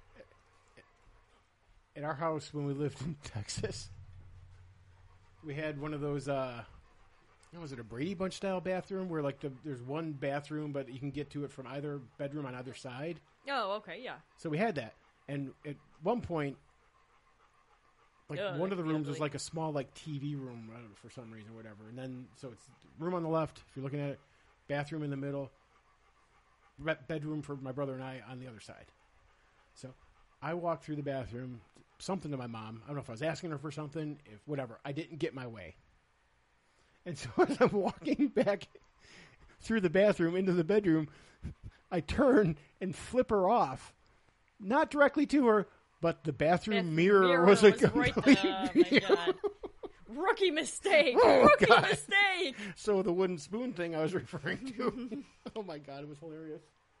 at our house when we lived in Texas, we had one of those. Uh, was it a Brady Bunch style bathroom where like the, there's one bathroom, but you can get to it from either bedroom on either side? Oh, okay, yeah. So we had that, and at one point, like Ugh, one of the that'd be rooms was ugly. like a small like T V room uh, for some reason, or whatever. And then so it's room on the left if you're looking at it, bathroom in the middle, be- bedroom for my brother and I on the other side. So I walked through the bathroom, something to my mom. I don't know if I was asking her for something, if whatever. I didn't get my way, and so as I'm walking back through the bathroom into the bedroom, I turn and flip her off, not directly to her. But the bathroom Bathroom mirror, mirror was a was right complete there. Oh, my view. God. Rookie mistake. Oh, Rookie God. mistake. So the wooden spoon thing I was referring to. Oh my God, it was hilarious.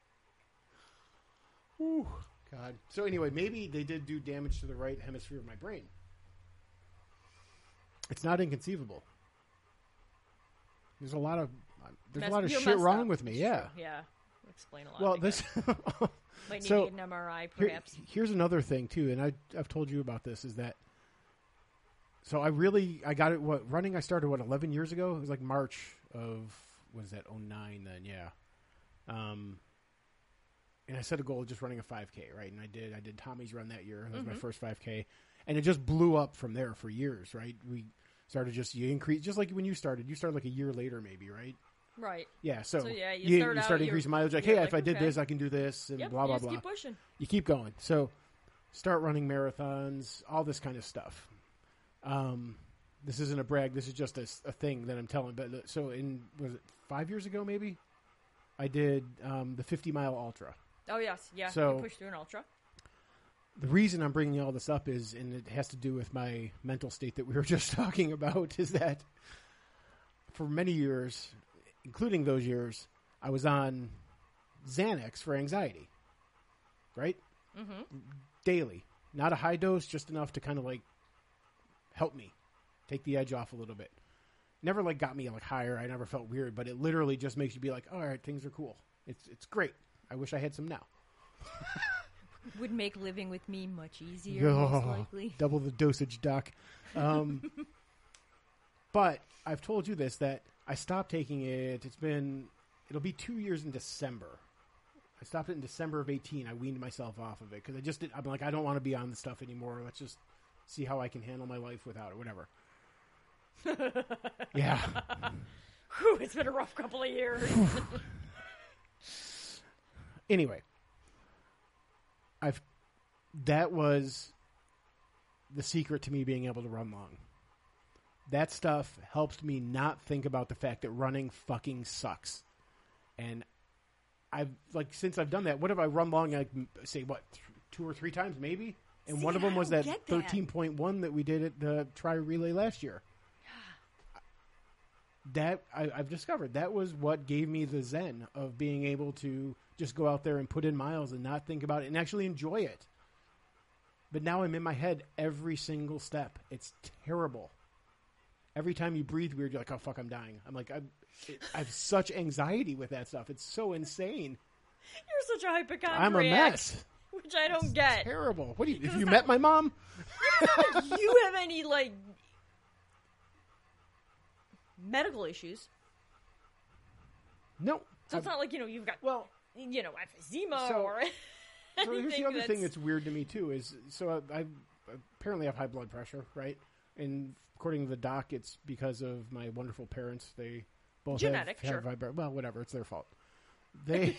Ooh, God. So anyway, maybe they did do damage to the right hemisphere of my brain. It's not inconceivable. There's a lot of there's Mess- a lot of you're shit messed wrong up. with me. It's Yeah. true. Yeah. Explain a lot. Well, I this. guess. Might need so- to get an M R I, Here- perhaps. here's another thing too, and I I've told you about this is that. So I really I got it. What running? I started what eleven years ago. It was like March of what is that? oh nine then, yeah. Um, and I set a goal of just running a five K, right? And I did. I did Tommy's run that year. That was my first five K, and it just blew up from there for years, right? We started just you increase just like when you started. You started like a year later, maybe, right? Right. Yeah. So, So, yeah, you you, start you out, start you're- increasing mileage. Like, you're hey, like, if I did okay. this, I can do this, and Yep. blah you blah just blah. keep pushing. You keep going. So start running marathons, all this kind of stuff. Um, this isn't a brag. This is just a, s- a thing that I'm telling. But uh, so in was it five years ago? Maybe I did um, the fifty mile ultra. Oh yes, yeah. So- you push through an ultra. The reason I'm bringing all this up is, and it has to do with my mental state that we were just talking about, is that for many years, including those years, I was on Xanax for anxiety, right? Mm-hmm. Daily. Not a high dose, just enough to kind of like help me take the edge off a little bit. Never like got me like higher. I never felt weird, but it literally just makes you be like, all right, things are cool. It's it's great. I wish I had some now. Would make living with me much easier, most likely. Double the dosage, doc. Um, but I've told you this, that I stopped taking it. It's been, it'll be two years in December. I stopped it in December of eighteen. I weaned myself off of it because I just did, I'm like, I don't want to be on the stuff anymore. Let's just see how I can handle my life without it, whatever. Yeah. Whew, it's been a rough couple of years. Anyway, I've, that was the secret to me being able to run long. That stuff helps me not think about the fact that running fucking sucks. And I've, like, since I've done that, what have I run long, like, say, what, th- two or three times maybe? And See, one of them I was don't that get that. thirteen point one that we did at the Tri Relay last year. That, I, I've discovered, that was what gave me the zen of being able to just go out there and put in miles and not think about it and actually enjoy it. But now I'm in my head every single step. It's terrible. Every time you breathe weird, you're like, oh, fuck, I'm dying. I'm like, I'm, it, I have such anxiety with that stuff. It's so insane. You're such a hypochondriac. I'm a mess. Which I don't get. Terrible. What do you, have you met my mom? Do you have any, like, medical issues? No. So it's not like, you know, you've got, Well, you know, emphysema So- or so here's the anything other thing that's- that's weird to me, too, is so I, I apparently have high blood pressure, right? And according to the doc, it's because of my wonderful parents. They both Genetic, have, have sure. high blood. Well, whatever. It's their fault. They.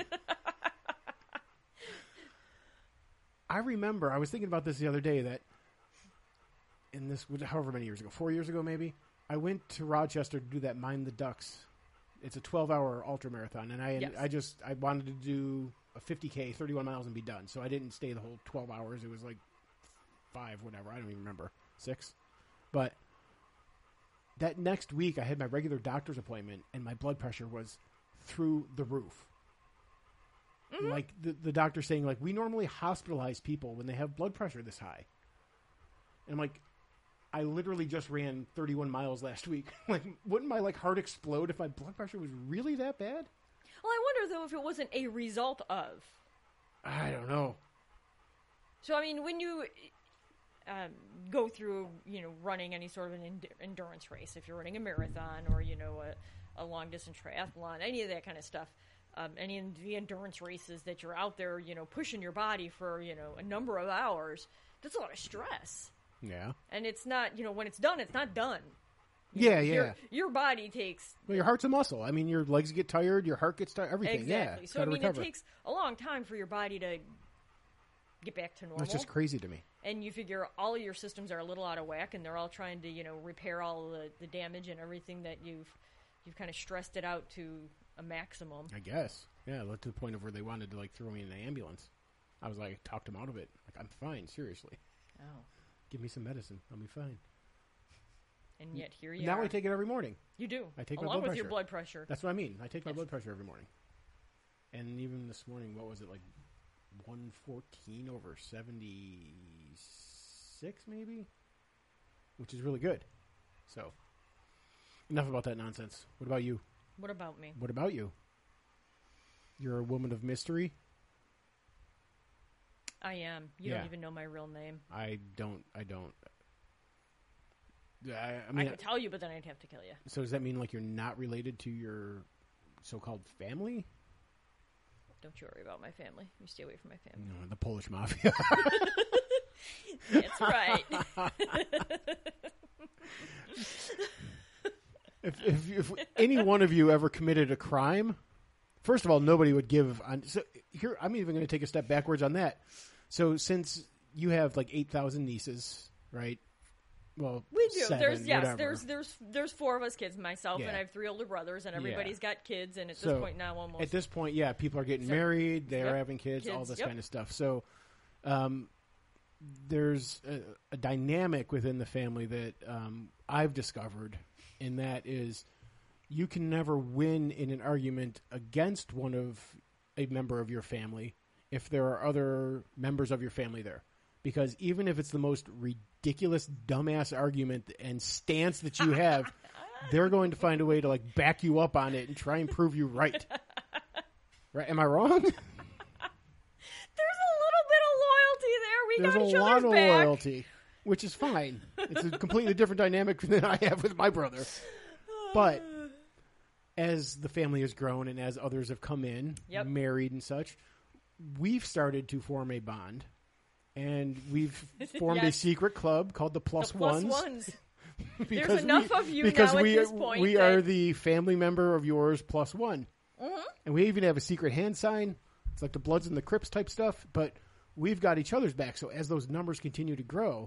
I remember, I was thinking about this the other day, that in this, however many years ago, four years ago maybe, I went to Rochester to do that Mind the Ducks. It's a twelve-hour ultra marathon, and I Yes. I just I wanted to do a fifty K, thirty-one miles, and be done. So I didn't stay the whole twelve hours. It was like five, whatever. I don't even remember. Six. But that next week, I had my regular doctor's appointment, and my blood pressure was through the roof. Mm-hmm. Like, the, the doctor saying, like, we normally hospitalize people when they have blood pressure this high. And I'm like, I literally just ran thirty-one miles last week. Like, wouldn't my, like, heart explode if my blood pressure was really that bad? Well, I wonder, though, if it wasn't a result of. I don't know. So, I mean, when you um, go through, you know, running any sort of an end- endurance race, if you're running a marathon or, you know, a, a long-distance triathlon, any of that kind of stuff, um, any of the endurance races that you're out there, you know, pushing your body for, you know, a number of hours, that's a lot of stress. Yeah. And it's not, you know, when it's done, it's not done. Yeah, yeah. Your, your body takes... Well, your heart's a muscle. I mean, your legs get tired, your heart gets tired, everything. Exactly. Yeah, so, I mean, recover. it takes a long time for your body to get back to normal. That's just crazy to me. And you figure all of your systems are a little out of whack, and they're all trying to, you know, repair all the, the damage and everything that you've you've kind of stressed it out to a maximum. I guess. Yeah, to the point of where they wanted to, like, throw me in an ambulance. I was like, talked them out of it. Like, I'm fine, seriously. Oh. Give me some medicine. I'll be fine. And yet here you now are. I take it every morning. You do. I take Along my blood with pressure. your blood pressure. That's what I mean. I take my Yes. blood pressure every morning. And even this morning, what was it, like one fourteen over seventy-six, maybe? Which is really good. So, enough about that nonsense. What about you? What about me? What about you? You're a woman of mystery? I am. You Yeah. don't even know my real name. I don't. I don't. I, I I, mean, could tell you, but then I'd have to kill you. so does that mean like you're not related to your so-called family? Don't you worry about my family. You stay away from my family. No, the Polish mafia. That's right. if, if if any one of you ever committed a crime, first of all, nobody would give. On, so here, I'm even going to take a step backwards on that. So since you have like eight thousand nieces, right? Well, We do. seven, there's yes. whatever. There's there's there's four of us kids. Myself Yeah. and I have three older brothers, and everybody's got kids. And at So, this point now, almost At this point, yeah, people are getting So- married, they are Yep. having kids, all Kids, this yep. kind of stuff. So, um, there's a, a dynamic within the family that um, I've discovered, and that is you can never win in an argument against one of a member of your family if there are other members of your family there. Because even if it's the most ridiculous, dumbass argument and stance that you have, they're going to find a way to like back you up on it and try and prove you right. Right? Am I wrong? There's a little bit of loyalty there. We There's got a each lot other's of back. loyalty, which is fine. It's a completely different dynamic than I have with my brother. But as the family has grown and as others have come in, Yep. married and such, we've started to form a bond. And we've formed a Yes. secret club called the Plus, The plus Ones. ones. because There's enough we, of you because now at we, this point we that- are the family member of yours plus one. Mhm. And we even have a secret hand sign. It's like the Bloods and the Crips type stuff, but we've got each other's back. So as those numbers continue to grow,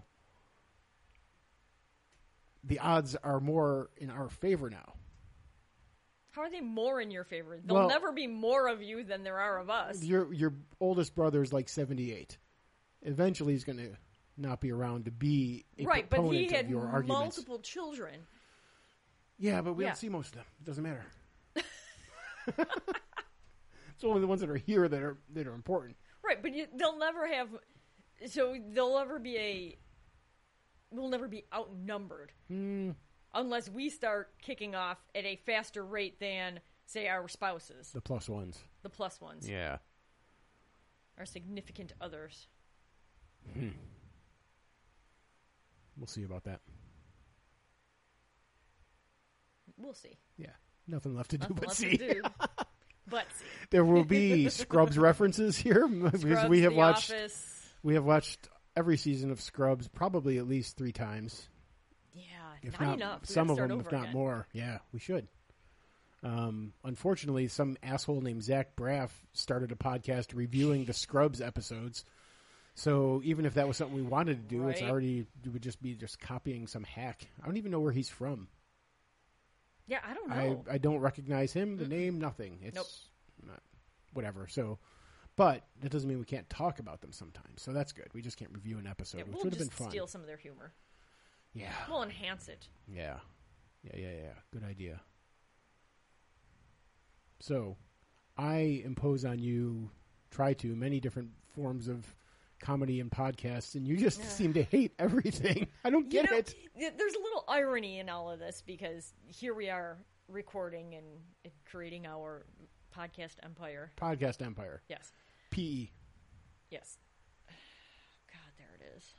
the odds are more in our favor now. How are they more in your favor? There'll Well- never be more of you than there are of us. Your your oldest brother is like seventy-eight. Eventually, he's going to not be around to be a Right, but proponent he had of your arguments. multiple children. Yeah, but we Yeah. don't see most of them. It doesn't matter. It's only the ones that are here that are that are important. Right, but you, they'll never have. So they'll never be a. We'll never be outnumbered Hmm. unless we start kicking off at a faster rate than, say, our spouses, The plus ones. the plus ones, Yeah. our significant others. We'll see about that. We'll see. Yeah. Nothing left to do Nothing but left see. to do. But see. There will be Scrubs references here because Scrubs, we have The watched Office. we have watched every season of Scrubs probably at least three times. Yeah, If not, not, enough. We some gotta of start them, over if not again. more. Yeah, we should. Um, unfortunately, some asshole named Zach Braff started a podcast reviewing the Scrubs episodes. So even if that was something we wanted to do, it's Right. already it would just be just copying some hack. I don't even know where he's from. Yeah, I don't I, know. I don't recognize him, the name, nothing. It's Nope. not, whatever. So, but that doesn't mean we can't talk about them sometimes. So that's good. We just can't review an episode, Yeah, which we'll would have just been fun. steal some of their humor. Yeah, We'll enhance it. yeah, Yeah, yeah, yeah. Good idea. So, I impose on you, try to, many different forms of comedy and podcasts, and you just Ugh. seem to hate everything. I don't You get know, it. th- There's a little irony in all of this because here we are recording and, and creating our podcast empire. Podcast Empire. Yes. P E. Yes. God, there it is.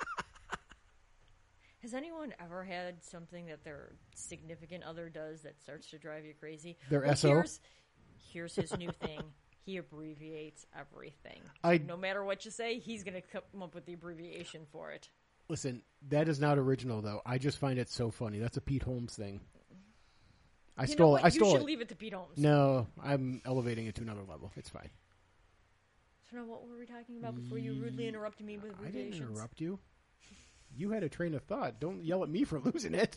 Has anyone ever had something that their significant other does that starts to drive you crazy? Their Well, S O? Here's, here's his new thing. He abbreviates everything. I- No matter what you say, he's going to come up with the abbreviation for it. Listen, that is not original, though. I just find it so funny. That's a Pete Holmes thing. I You know stole what? it. I you stole should it. leave it to Pete Holmes. No, I'm elevating it to another level. It's fine. So now what were we talking about before you rudely interrupted me with I abbreviations? didn't interrupt you. You had a train of thought. Don't yell at me for losing it.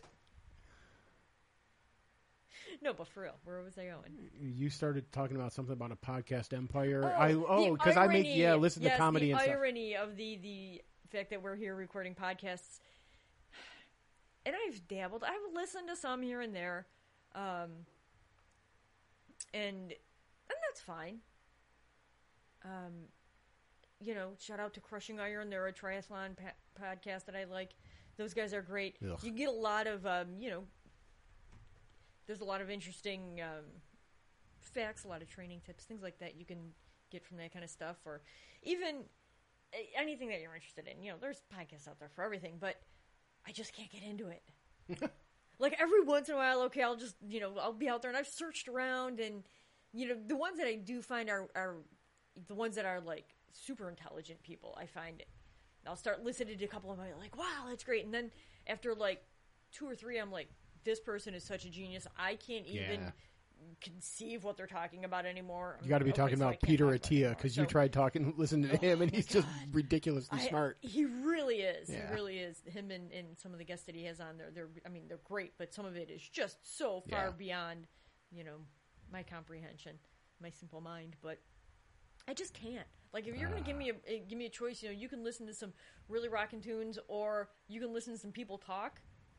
No, but for real, where was I going? You started talking about something about a podcast empire. Oh, I oh, the because I make irony- yeah, listen yes, to comedy the and stuff. irony of the the fact that we're here recording podcasts, and I've dabbled. I've listened to some here and there, um, and and that's fine. Um, you know, shout out to Crushing Iron. They're a triathlon pa- podcast that I like. Those guys are great. Ugh. You get a lot of um, you know. There's a lot of interesting um, facts, a lot of training tips, things like that you can get from that kind of stuff, or even uh, anything that you're interested in. You know, there's podcasts out there for everything, but I just can't get into it. Like every once in a while, okay, I'll just, you know, I'll be out there and I've searched around, and, you know, the ones that I do find are, are the ones that are like super intelligent people. I find it. I'll start listening to a couple of them, like, wow, that's great. And then after like two or three, I'm like, this person is such a genius. I can't even Yeah. conceive what they're talking about anymore. You got to be Okay, talking so I about can't Peter talk about it Attia anymore. because So- you tried talking, listening to Oh him, and my he's just God. ridiculously I- smart. He really is. Yeah. He really is. Him and, and some of the guests that he has on there, they're I mean, they're great, but some of it is just so far Yeah. beyond, you know, my comprehension, my simple mind. But I just can't. Like, if you're going to give me a, a give me a choice, you know, you can listen to some really rockin' tunes, or you can listen to some people talk.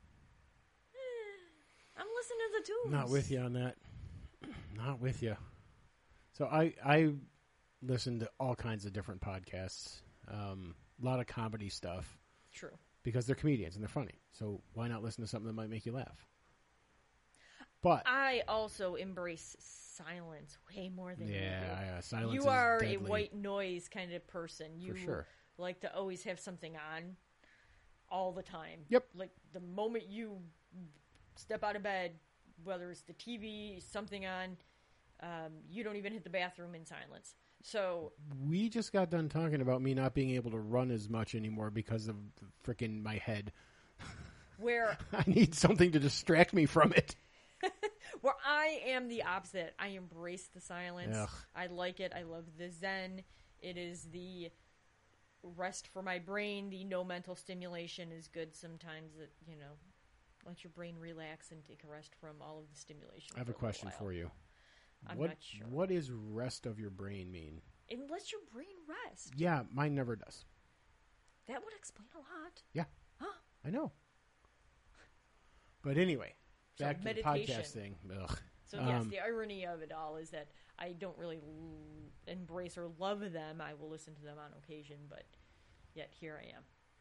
Eh, I'm listening to the tunes. Not with you on that. Not with you. So I I listen to all kinds of different podcasts, um, a lot of comedy stuff True. because they're comedians and they're funny. So why not listen to something that might make you laugh? But I also embrace silence way more than you do. yeah, yeah, silence. You is are deadly. a white noise kind of person. You sure. like to always have something on all the time. Yep. Like the moment you step out of bed, whether it's the T V, something on, um, you don't even hit the bathroom in silence. So We just got done talking about me not being able to run as much anymore because of frickin' my head. where I need something to distract me from it. where I am the opposite. I embrace the silence. Ugh. I like it. I love the zen. It is the rest for my brain. The no mental stimulation is good sometimes. That, you know, let your brain relax and take a rest from all of the stimulation. I have a question for you. I'm what not sure. what does rest of your brain mean? It lets your brain rest. Yeah, mine never does. That would explain a lot. Yeah. Huh. I know. But anyway, So back to the meditation. podcast thing. Ugh. So yes, Um, the irony of it all is that I don't really l- embrace or love them. I will listen to them on occasion, but yet here I am.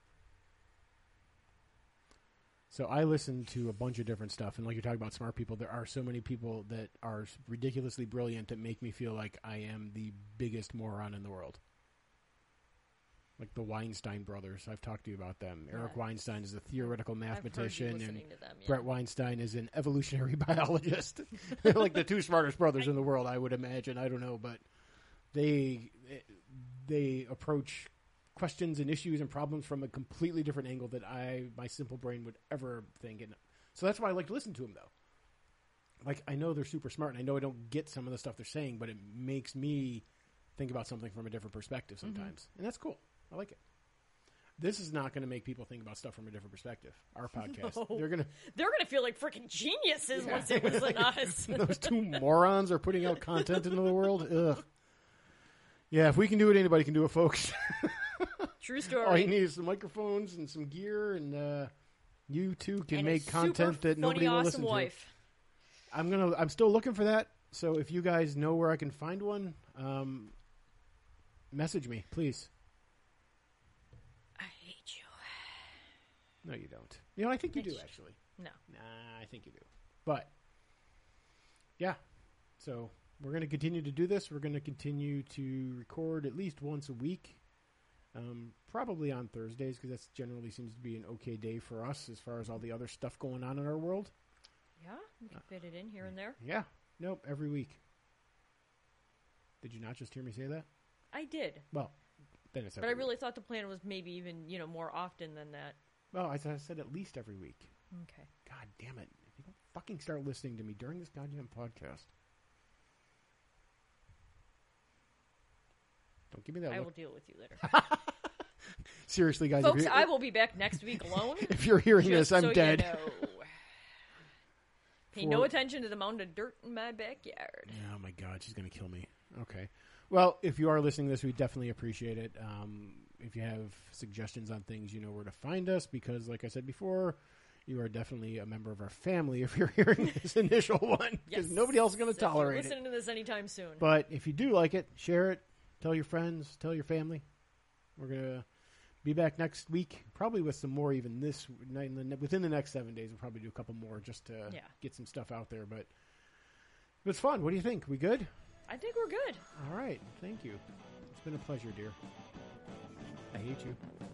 So I listen to a bunch of different stuff, and like you're talking about smart people, there are so many people that are ridiculously brilliant that make me feel like I am the biggest moron in the world. Like the Weinstein brothers. I've talked to you about them. Eric Yeah. Weinstein is a theoretical I've heard you mathematician, and listening to them. Yeah. Brett Weinstein is an evolutionary biologist. They're like the two smartest brothers in the world, I would imagine. I don't know, but they they approach questions and issues and problems from a completely different angle that I, my simple brain, would ever think. And so that's why I like to listen to them, though. Like, I know they're super smart, and I know I don't get some of the stuff they're saying, but it makes me think about something from a different perspective sometimes. Mm-hmm. And that's cool. I like it. This is not going to make people think about stuff from a different perspective. Our podcast. No. They're going to... They're going to feel like freaking geniuses once they listen to us. Those two morons are putting out content into the world. Ugh. Yeah, if we can do it, anybody can do it, folks. True story. All you need is some microphones and some gear, and uh, You too can and a make content super that nobody funny, will awesome listen wife. to. I'm gonna. I'm still looking for that. So if you guys know where I can find one, um, message me, please. I hate you. No, you don't. You know, I think you do Bitch. actually. No. Nah, I think you do. But yeah, so we're going to continue to do this. We're going to continue to record at least once a week, um, probably on Thursdays because that generally seems to be an okay day for us as far as all the other stuff going on in our world. Yeah, you can fit it in here and there. Yeah, nope, every week. Did you not just hear me say that? I did, Well, then it's but every I week. really thought the plan was maybe even you know more often than that. Well, I, I said at least every week. Okay. God damn it. If you don't fucking start listening to me during this goddamn podcast. Don't give me that I look. will deal with you later. Seriously, guys. Folks, if, I will be back next week alone. if you're hearing just this, I'm so you dead. know. Pay For- no attention to the mound of dirt in my backyard. Oh, my God. She's going to kill me. Okay. Well, if you are listening to this, we definitely appreciate it. Um, if you have suggestions on things, you know where to find us because, like I said before, you are definitely a member of our family if you're hearing this initial one because Yes. nobody else is going to So if you're tolerate it. listening to this anytime soon. But if you do like it, share it. Tell your friends. Tell your family. We're going to be back next week, probably with some more even this night. In the, within the next seven days, we'll probably do a couple more just to Yeah. get some stuff out there. But it was fun. What do you think? We good? I think we're good. All right. Thank you. It's been a pleasure, dear. I hate you.